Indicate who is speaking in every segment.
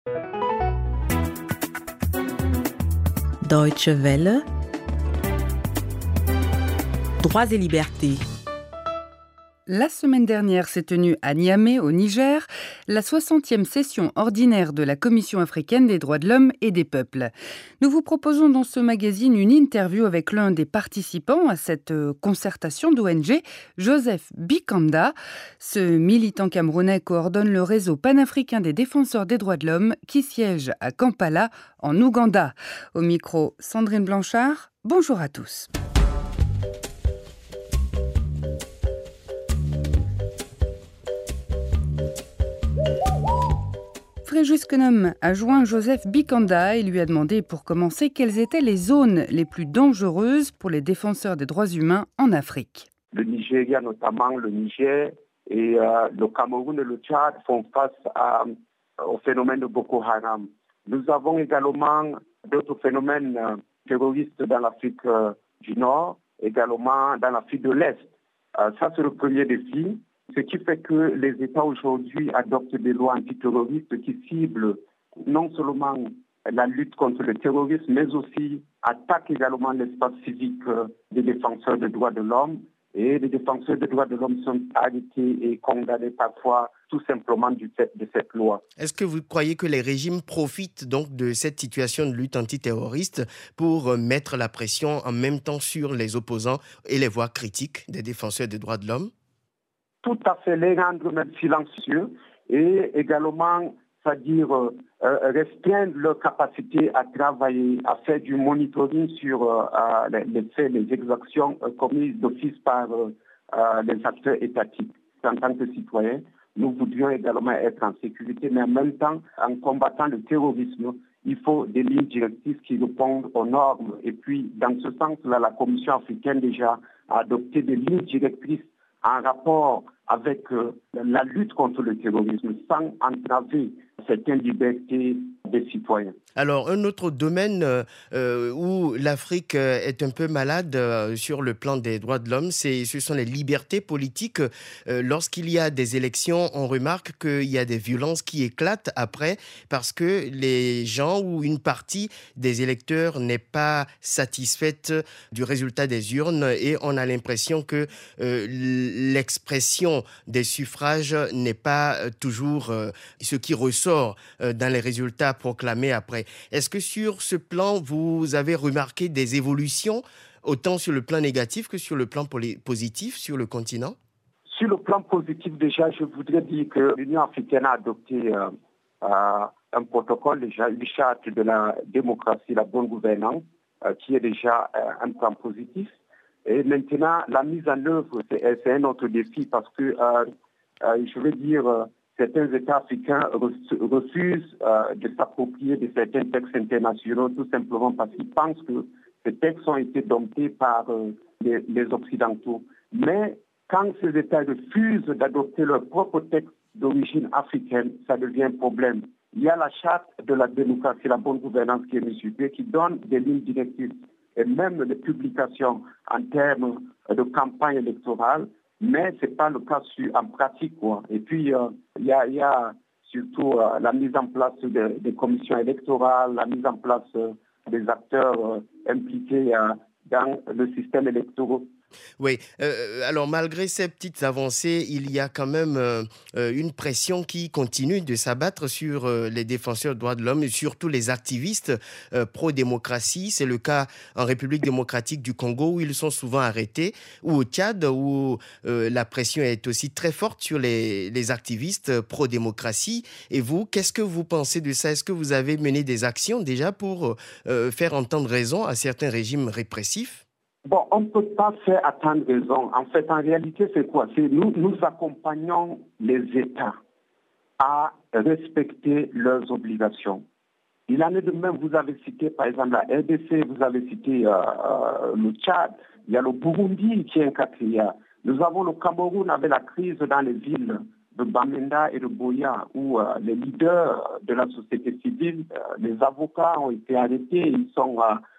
Speaker 1: Deutsche Welle, droits et libertés.
Speaker 2: La semaine dernière s'est tenue à Niamey, au Niger, la 60e session ordinaire de la Commission africaine des droits de l'homme et des peuples. Nous vous proposons dans ce magazine une interview avec l'un des participants à cette concertation d'ONG, Joseph Bikanda. Ce militant camerounais coordonne le réseau panafricain des défenseurs des droits de l'homme qui siège à Kampala, en Ouganda. Au micro, Sandrine Blanchard, bonjour à tous. Fréjus Kenum a joint Joseph Bikanda et lui a demandé pour commencer quelles étaient les zones les plus dangereuses pour les défenseurs des droits humains en Afrique.
Speaker 3: Le Nigeria, notamment le Niger et le Cameroun et le Tchad font face au phénomène de Boko Haram. Nous avons également d'autres phénomènes terroristes dans l'Afrique du Nord, également dans l'Afrique de l'Est. Ça, c'est le premier défi. Ce qui fait que les États aujourd'hui adoptent des lois antiterroristes qui ciblent non seulement la lutte contre le terrorisme, mais aussi attaquent également l'espace civique des défenseurs des droits de l'homme. Et les défenseurs des droits de l'homme sont arrêtés et condamnés parfois tout simplement du fait de cette loi.
Speaker 4: Est-ce que vous croyez que les régimes profitent donc de cette situation de lutte antiterroriste pour mettre la pression en même temps sur les opposants et les voix critiques des défenseurs des droits de l'homme?
Speaker 3: Tout à fait, les rendre même silencieux et également, c'est-à-dire restreindre leur capacité à travailler, à faire du monitoring sur les faits, les exactions commises d'office par les acteurs étatiques. En tant que citoyens, nous voudrions également être en sécurité, mais en même temps, en combattant le terrorisme, il faut des lignes directives qui répondent aux normes. Et puis, dans ce sens-là, la Commission africaine déjà a adopté des lignes directrices en rapport avec la lutte contre le terrorisme sans entraver certaines libertés des citoyens.
Speaker 4: Alors, un autre domaine où l'Afrique est un peu malade sur le plan des droits de l'homme, ce sont les libertés politiques. Lorsqu'il y a des élections, on remarque qu'il y a des violences qui éclatent après parce que les gens ou une partie des électeurs n'est pas satisfaite du résultat des urnes et on a l'impression que l'expression des suffrages n'est pas toujours ce qui ressort dans les résultats proclamés après. Est-ce que sur ce plan, vous avez remarqué des évolutions, autant sur le plan négatif que sur le plan positif sur le continent?
Speaker 3: Sur le plan positif, déjà, je voudrais dire que l'Union africaine a adopté un protocole, déjà une charte de la démocratie, la bonne gouvernance, qui est déjà un plan positif. Et maintenant, la mise en œuvre, c'est un autre défi parce que, je veux dire, certains États africains refusent de s'approprier de certains textes internationaux tout simplement parce qu'ils pensent que ces textes ont été domptés par les Occidentaux. Mais quand ces États refusent d'adopter leurs propres textes d'origine africaine, ça devient un problème. Il y a la charte de la démocratie, la bonne gouvernance qui est musicée, qui donne des lignes directives et même des publications en termes de campagne électorale. Mais ce n'est pas le cas en pratique, quoi. Et puis, il y a surtout la mise en place des commissions électorales, la mise en place des acteurs impliqués dans le système électoral.
Speaker 4: Oui, alors malgré ces petites avancées, il y a quand même une pression qui continue de s'abattre sur les défenseurs des droits de l'homme et surtout les activistes pro-démocratie. C'est le cas en République démocratique du Congo où ils sont souvent arrêtés, ou au Tchad où la pression est aussi très forte sur les activistes pro-démocratie. Et vous, qu'est-ce que vous pensez de ça? Est-ce que vous avez mené des actions déjà pour faire entendre raison à certains régimes répressifs?
Speaker 3: Bon, on ne peut pas faire attendre raison. En fait, en réalité, c'est quoi? Nous accompagnons les États à respecter leurs obligations. Il en est de même, vous avez cité par exemple la RDC, vous avez cité le Tchad, il y a le Burundi qui est un quatrième. Nous avons le Cameroun avec la crise dans les villes de Bamenda et de Boya où les leaders de la société civile, les avocats ont été arrêtés, ils sont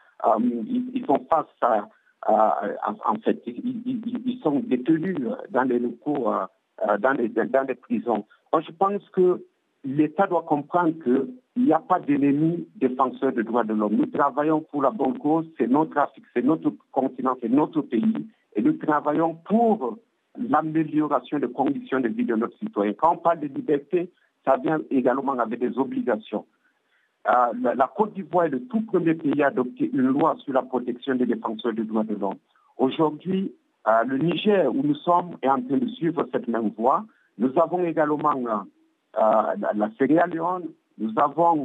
Speaker 3: face à en fait, ils sont détenus dans les locaux, dans les prisons. Donc, je pense que l'État doit comprendre qu'il n'y a pas d'ennemis défenseurs des droits de l'homme. Nous travaillons pour la bonne cause, c'est notre Afrique, c'est notre continent, c'est notre pays, et nous travaillons pour l'amélioration des conditions de vie de nos citoyens. Quand on parle de liberté, ça vient également avec des obligations. La Côte d'Ivoire est le tout premier pays à adopter une loi sur la protection des défenseurs des droits de l'homme. Aujourd'hui, le Niger, où nous sommes, est en train de suivre cette même voie. Nous avons également la Sierra Leone, nous avons,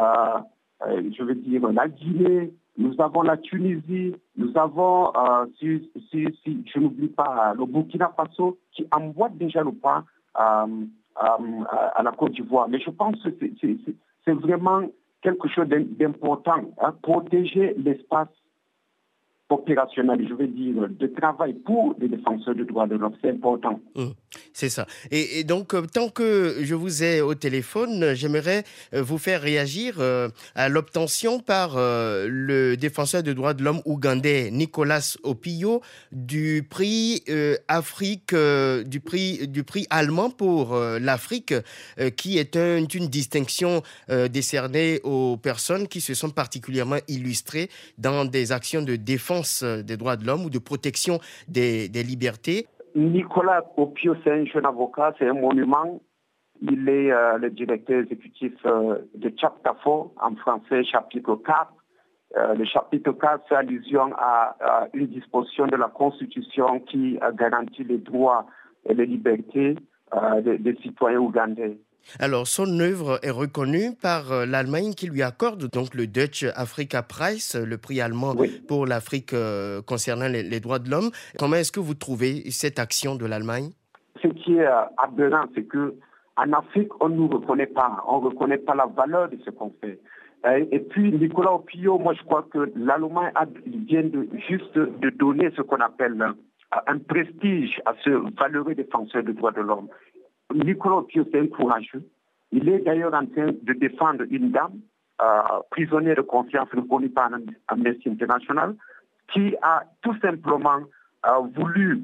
Speaker 3: la Guinée, nous avons la Tunisie, nous avons, si je n'oublie pas, le Burkina Faso, qui emboîte déjà le pas à la Côte d'Ivoire. Mais je pense que c'est vraiment quelque chose d'important, protéger l'espace opérationnel, je veux dire, de travail pour les défenseurs des droits de l'homme, c'est important.
Speaker 4: C'est ça. Et donc, tant que je vous ai au téléphone, j'aimerais vous faire réagir à l'obtention par le défenseur des droits de l'homme ougandais Nicolas Opio du prix Afrique, du prix allemand pour l'Afrique, qui est une distinction décernée aux personnes qui se sont particulièrement illustrées dans des actions de défense des droits de l'homme ou de protection des libertés.
Speaker 3: Nicolas Opio, c'est un jeune avocat, c'est un monument. Il est le directeur exécutif de Chapter 4, en français chapitre 4. Le chapitre 4 fait allusion à une disposition de la Constitution qui garantit les droits et les libertés des citoyens ougandais.
Speaker 4: Alors, son œuvre est reconnue par l'Allemagne qui lui accorde donc le Dutch Africa Prize, le prix allemand pour l'Afrique concernant les droits de l'homme. Comment est-ce que vous trouvez cette action de l'Allemagne?
Speaker 3: Ce qui est aberrant, c'est qu'en Afrique, on ne nous reconnaît pas. On ne reconnaît pas la valeur de ce qu'on fait. Et puis, Nicolas Opio, moi, je crois que l'Allemagne vient juste de donner ce qu'on appelle un prestige à ce valeureux défenseur des droits de l'homme. Nicolas Opio, c'est un courageux. Il est d'ailleurs en train de défendre une dame, prisonnière de confiance reconnue par Amnesty International, qui a tout simplement voulu,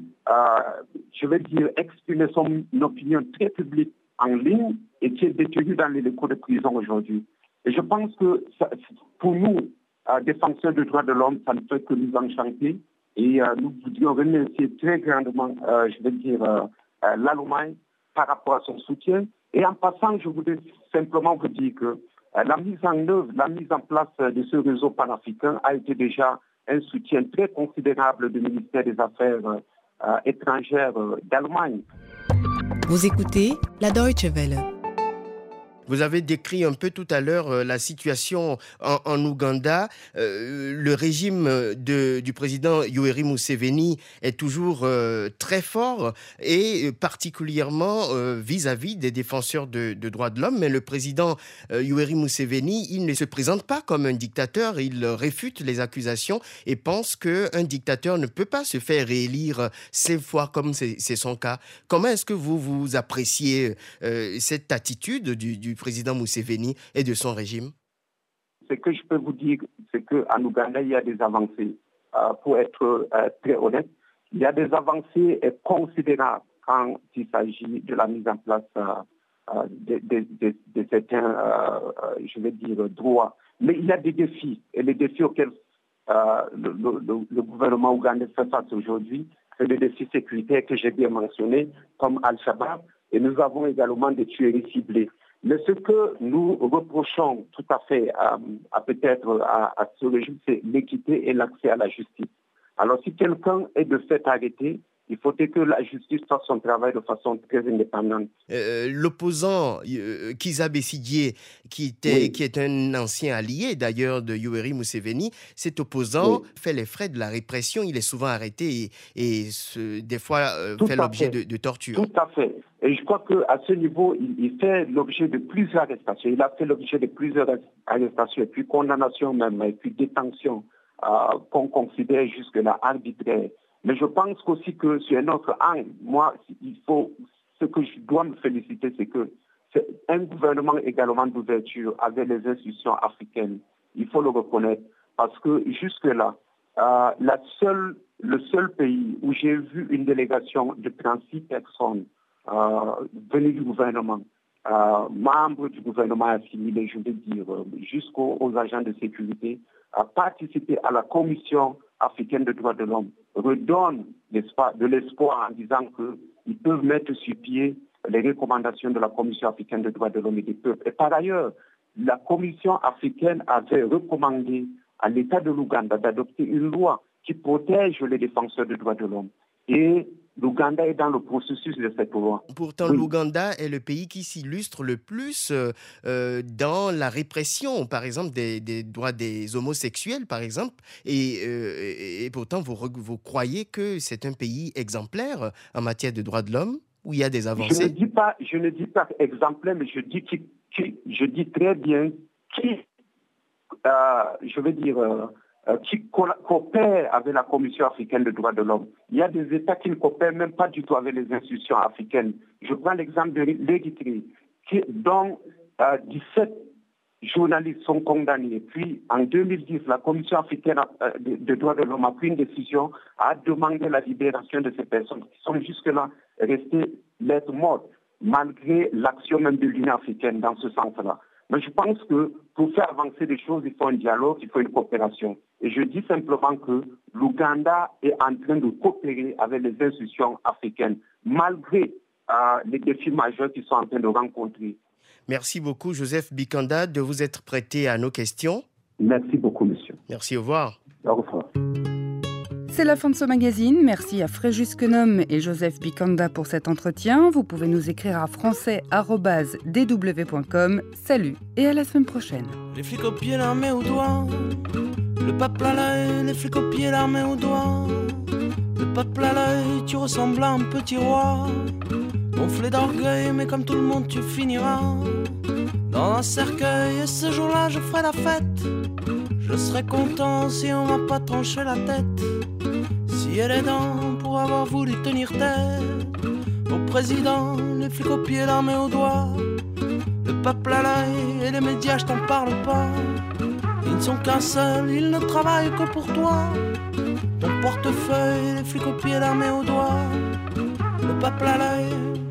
Speaker 3: exprimer son opinion très publique en ligne et qui est détenue dans les locaux de prison aujourd'hui. Et je pense que pour nous, défenseurs des droits de l'homme, ça ne peut que nous enchanter. Et nous voudrions remercier très grandement, l'Allemagne par rapport à son soutien. Et en passant, je voudrais simplement vous dire que la mise en place de ce réseau panafricain a été déjà un soutien très considérable du ministère des Affaires étrangères d'Allemagne.
Speaker 1: Vous écoutez la Deutsche Welle.
Speaker 4: Vous avez décrit un peu tout à l'heure la situation en Ouganda. Le régime du président Yoweri Museveni est toujours très fort et particulièrement vis-à-vis des défenseurs de droits de l'homme. Mais le président Yoweri Museveni, il ne se présente pas comme un dictateur. Il réfute les accusations et pense qu'un dictateur ne peut pas se faire réélire 5 fois comme c'est son cas. Comment est-ce que vous appréciez cette attitude du président Museveni et de son régime?
Speaker 3: Ce que je peux vous dire, c'est qu'en Ouganda, il y a des avancées. Pour être très honnête, il y a des avancées considérables quand il s'agit de la mise en place de certains, droits. Mais il y a des défis. Et les défis auxquels le gouvernement ougandais fait face aujourd'hui, c'est des défis sécuritaires que j'ai bien mentionnés, comme Al-Shabaab. Et nous avons également des tueries ciblées. Mais ce que nous reprochons tout à fait à ce régime, c'est l'équité et l'accès à la justice. Alors si quelqu'un est de fait arrêté, il faut que la justice fasse son travail de façon très indépendante.
Speaker 4: L'opposant Kizza Besigye, qui est un ancien allié d'ailleurs de Yoweri Museveni, cet opposant fait les frais de la répression. Il est souvent arrêté et des fois fait l'objet de torture.
Speaker 3: Tout à fait. Et je crois qu'à ce niveau, il fait l'objet de plusieurs arrestations. Il a fait l'objet de plusieurs arrestations et puis condamnations même, et puis détentions qu'on considère jusque-là arbitraires. Mais je pense aussi que sur un autre angle, ce que je dois me féliciter, c'est que c'est un gouvernement également d'ouverture avec les institutions africaines. Il faut le reconnaître parce que jusque-là, le seul pays où j'ai vu une délégation de 36 personnes venues du gouvernement membres du gouvernement assimilé, je veux dire, jusqu'aux agents de sécurité, participer à la Commission africaine des droits de l'homme redonne de l'espoir en disant qu'ils peuvent mettre sur pied les recommandations de la Commission africaine des droits de l'homme et des peuples. Et par ailleurs, la Commission africaine avait recommandé à l'État de l'Ouganda d'adopter une loi qui protège les défenseurs des droits de l'homme. Et l'Ouganda est dans le processus de cette loi.
Speaker 4: Pourtant, oui. L'Ouganda est le pays qui s'illustre le plus dans la répression, par exemple, des droits des homosexuels, par exemple. Et pourtant, vous croyez que c'est un pays exemplaire en matière de droits de l'homme, où il y a des avancées?
Speaker 3: Je ne dis pas exemplaire, mais je dis très bien qui coopère avec la Commission africaine des droits de l'homme. Il y a des États qui ne coopèrent même pas du tout avec les institutions africaines. Je prends l'exemple de l'Érythrée, dont 17 journalistes sont condamnés. Puis, en 2010, la Commission africaine des droits de l'homme a pris une décision à demander la libération de ces personnes qui sont jusque-là restées lettres mortes, malgré l'action même de l'Union africaine dans ce sens-là. Mais je pense que pour faire avancer les choses, il faut un dialogue, il faut une coopération. Et je dis simplement que l'Ouganda est en train de coopérer avec les institutions africaines, malgré les défis majeurs qu'ils sont en train de rencontrer.
Speaker 4: Merci beaucoup, Joseph Bikanda, de vous être prêté à nos questions.
Speaker 3: Merci beaucoup, monsieur.
Speaker 4: Merci, au revoir.
Speaker 3: Au revoir.
Speaker 2: C'est la fin de ce magazine. Merci à Fréjus Quenom et Joseph Bikanda pour cet entretien. Vous pouvez nous écrire à français@dw.com. Salut et à la semaine prochaine.
Speaker 5: Les flics aux pieds, l'armée au doigt. Le peuple à l'œil, les flics aux pieds, l'armée au doigt. Le peuple à l'œil, tu ressembles à un petit roi. Gonflé d'orgueil, mais comme tout le monde, tu finiras dans un cercueil. Et ce jour-là, je ferai la fête. Je serai content si on m'a pas tranché la tête. Scier les dents pour avoir voulu tenir tête au président, les flics aux pieds, l'armée au doigt. Le peuple à l'œil et les médias, je t'en parle pas. Ils ne sont qu'un seul, ils ne travaillent que pour toi. Ton portefeuille, les flics aux pieds, l'armée au doigt. Le peuple à l'œil